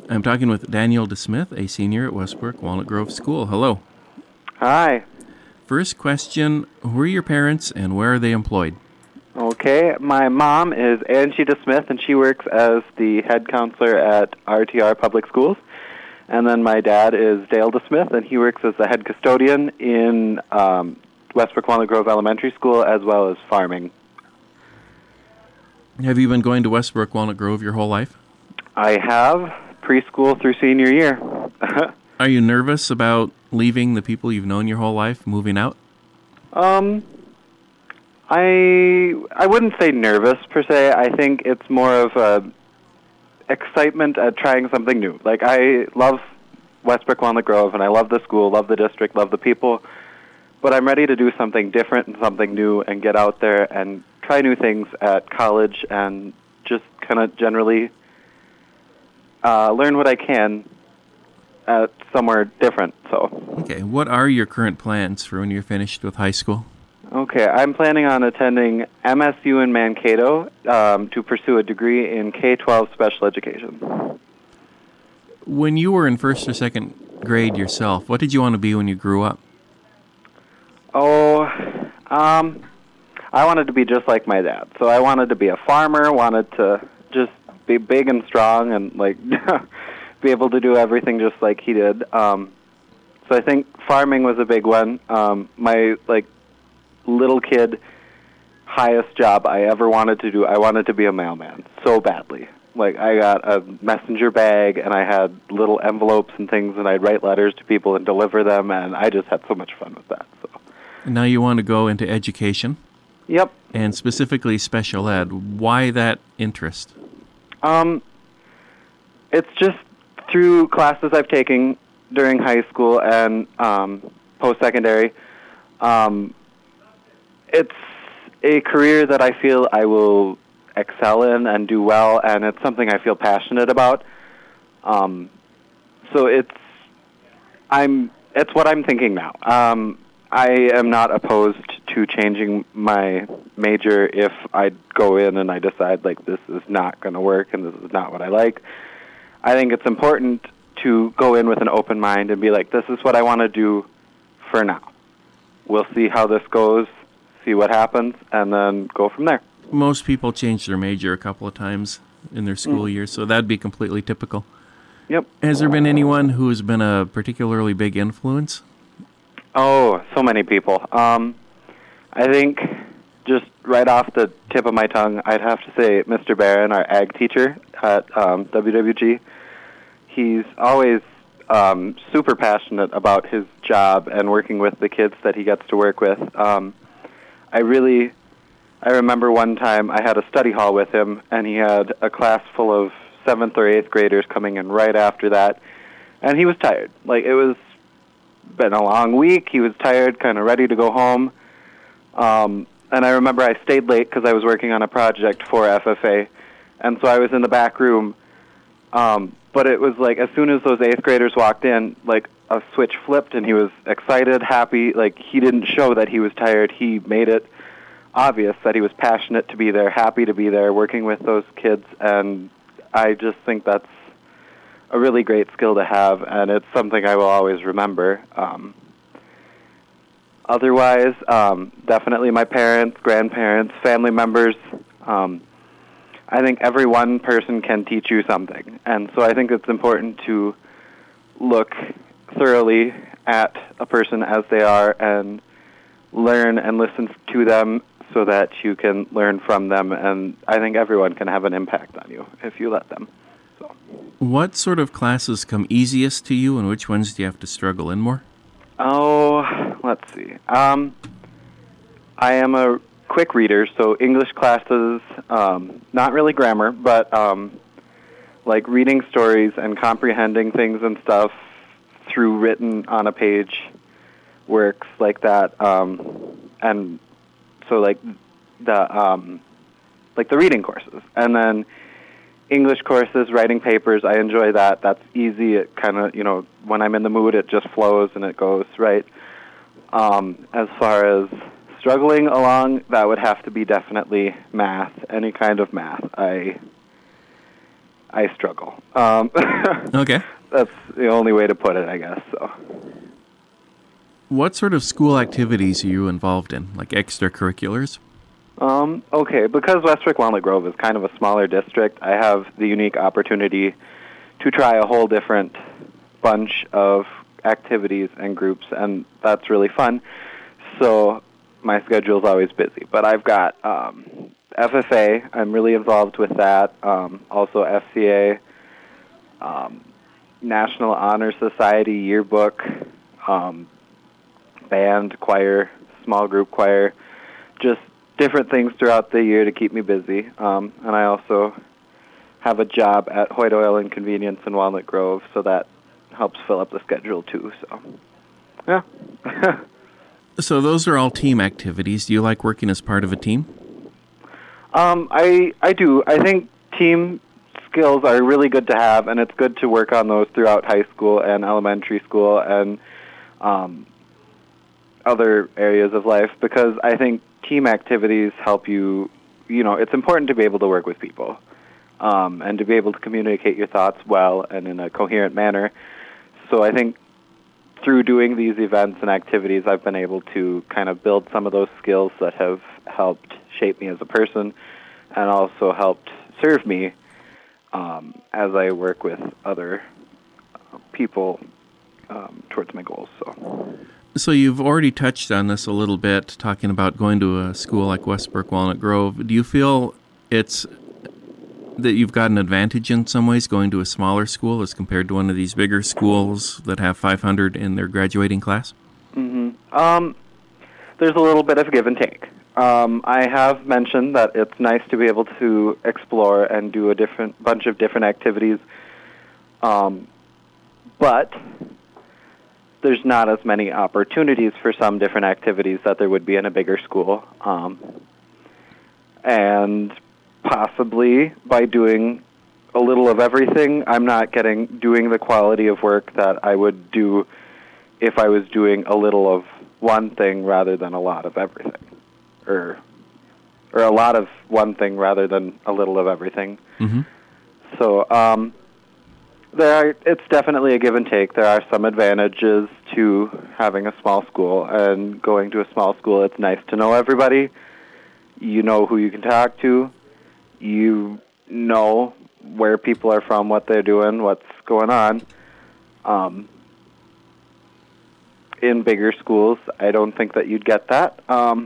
I'm talking with Daniel DeSmith, a senior at Westbrook Walnut Grove School. Hello. Hi. First question, who are your parents and where are they employed? Okay, my mom is Angie DeSmith, and she works as the head counselor at RTR Public Schools. And then my dad is Dale DeSmith, and he works as the head custodian in Westbrook Walnut Grove Elementary School, as well as farming. Have you been going to Westbrook Walnut Grove your whole life? I have preschool through senior year. Are you nervous about leaving the people you've known your whole life, moving out? I wouldn't say nervous per se. I think it's more of a excitement at trying something new. Like, I love Westbrook Walnut Grove, and I love the school, love the district, love the people, but I'm ready to do something different and something new and get out there and try new things at college and just kind of generally learn what I can at somewhere different. So. Okay, what are your current plans for when you're finished with high school? Okay, I'm planning on attending MSU in Mankato to pursue a degree in K-12 special education. When you were in first or second grade yourself, what did you want to be when you grew up? I wanted to be just like my dad. So I wanted to be a farmer, wanted to just be big and strong and, like, be able to do everything just like he did. So I think farming was a big one. My, little kid highest job I ever wanted to do, I wanted to be a mailman so badly. Like, I got a messenger bag and I had little envelopes and things, and I'd write letters to people and deliver them, and I just had so much fun with that. So. And now you want to go into education? Yep. And specifically special ed. Why that interest? It's just through classes I've taken during high school and post-secondary. It's a career that I feel I will excel in and do well, and it's something I feel passionate about. So it's what I'm thinking now. I am not opposed to changing my major if I go in and I decide, like, this is not going to work and this is not what I like. I think it's important to go in with an open mind and be like, this is what I want to do for now. We'll see how this goes, see what happens, and then go from there. Most people change their major a couple of times in their school year, so that'd be completely typical. Yep. Has there been anyone who has been a particularly big influence? Oh, so many people. I think just right off the tip of my tongue, I'd have to say Mr. Barron, our ag teacher at WWG. He's always super passionate about his job and working with the kids that he gets to work with. I remember one time I had a study hall with him, and he had a class full of 7th or 8th graders coming in right after that, and he was tired. Like, it was been a long week. He was tired, kind of ready to go home. And I remember I stayed late because I was working on a project for FFA, and so I was in the back room. But it was like as soon as those 8th graders walked in, like a switch flipped, and he was excited, happy. Like, he didn't show that he was tired. He made it obvious that he was passionate to be there, happy to be there, working with those kids. And I just think that's a really great skill to have, and it's something I will always remember. Otherwise, definitely my parents, grandparents, family members. I think every one person can teach you something, and so I think it's important to look thoroughly at a person as they are and learn and listen to them so that you can learn from them, and I think everyone can have an impact on you if you let them. So. What sort of classes come easiest to you, and which ones do you have to struggle in more? Oh, let's see. I am a quick reader, so English classes, not really grammar, but like reading stories and comprehending things and stuff through written on a page works like that. And so like the reading courses, and then English courses, writing papers, I enjoy that. That's easy. It kind of, when I'm in the mood, it just flows and it goes, right? As far as struggling along, that would have to be definitely math, any kind of math. I struggle. Okay. That's the only way to put it, I guess. So. What sort of school activities are you involved in, like extracurriculars? Okay, because Westbrook Walnut Grove is kind of a smaller district, I have the unique opportunity to try a whole different bunch of activities and groups, and that's really fun. So my schedule's always busy. But I've got FFA. I'm really involved with that. Also FCA, National Honor Society yearbook, band, choir, small group choir, just different things throughout the year to keep me busy. And I also have a job at Hoyt Oil and Convenience in Walnut Grove, so that helps fill up the schedule too. So, yeah. So those are all team activities. Do you like working as part of a team? I do. I think team skills are really good to have, and it's good to work on those throughout high school and elementary school and other areas of life, because I think team activities help you, it's important to be able to work with people and to be able to communicate your thoughts well and in a coherent manner. So I think through doing these events and activities, I've been able to kind of build some of those skills that have helped shape me as a person and also helped serve me as I work with other people towards my goals. So you've already touched on this a little bit, talking about going to a school like Westbrook Walnut Grove. Do you feel that you've got an advantage in some ways going to a smaller school as compared to one of these bigger schools that have 500 in their graduating class? Mm-hmm. There's a little bit of give and take. I have mentioned that it's nice to be able to explore and do a bunch of different activities, but there's not as many opportunities for some different activities that there would be in a bigger school. And possibly by doing a little of everything, I'm not doing the quality of work that I would do if I was doing a little of one thing rather than a lot of everything, or a lot of one thing rather than a little of everything. Mm-hmm. So it's definitely a give and take. There are some advantages to having a small school, and going to a small school, it's nice to know everybody. You know who you can talk to. You know where people are from, what they're doing, what's going on. In bigger schools, I don't think that you'd get that.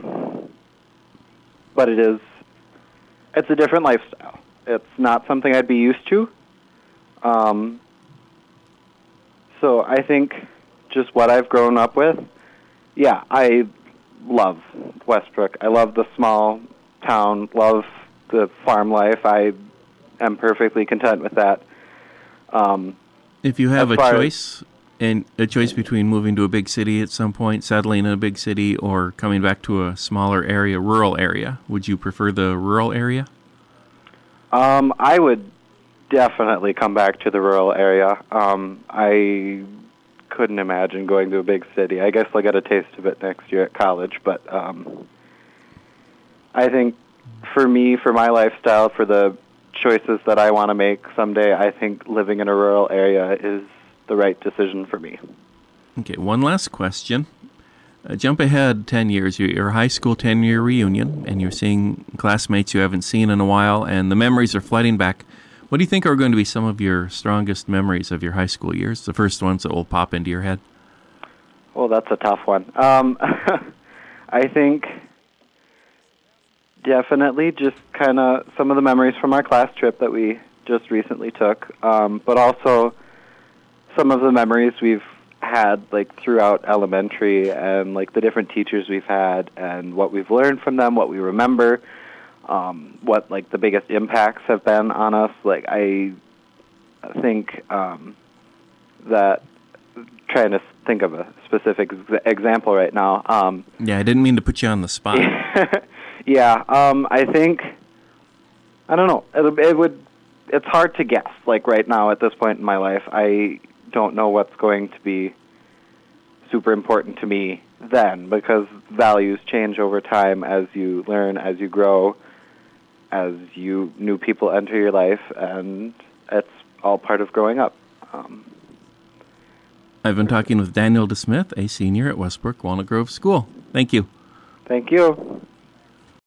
But it's a different lifestyle. It's not something I'd be used to. So I think just what I've grown up with, yeah, I love Westbrook. I love the small town, love the farm life. I am perfectly content with that. If you have a choice between moving to a big city at some point, settling in a big city, or coming back to a smaller area, rural area, would you prefer the rural area? I would definitely come back to the rural area. I couldn't imagine going to a big city. I guess I'll get a taste of it next year at college, but I think for me, for my lifestyle, for the choices that I want to make someday, I think living in a rural area is the right decision for me. Okay, one last question. Jump ahead 10 years, your high school 10-year reunion, and you're seeing classmates you haven't seen in a while, and the memories are flooding back. What do you think are going to be some of your strongest memories of your high school years, the first ones that will pop into your head? Well, that's a tough one. I think definitely just kind of some of the memories from our class trip that we just recently took, but also some of the memories we've had like throughout elementary, and like the different teachers we've had and what we've learned from them, what we remember, what like the biggest impacts have been on us. Like I think that trying to think of a specific example right now. Yeah, I didn't mean to put you on the spot. Yeah, I think, I don't know, it's hard to guess. Like right now at this point in my life, I don't know what's going to be super important to me then, because values change over time as you learn, as you grow, as new people enter your life, and it's all part of growing up. I've been talking with Daniel DeSmith, a senior at Westbrook Walnut Grove School. Thank you. Thank you.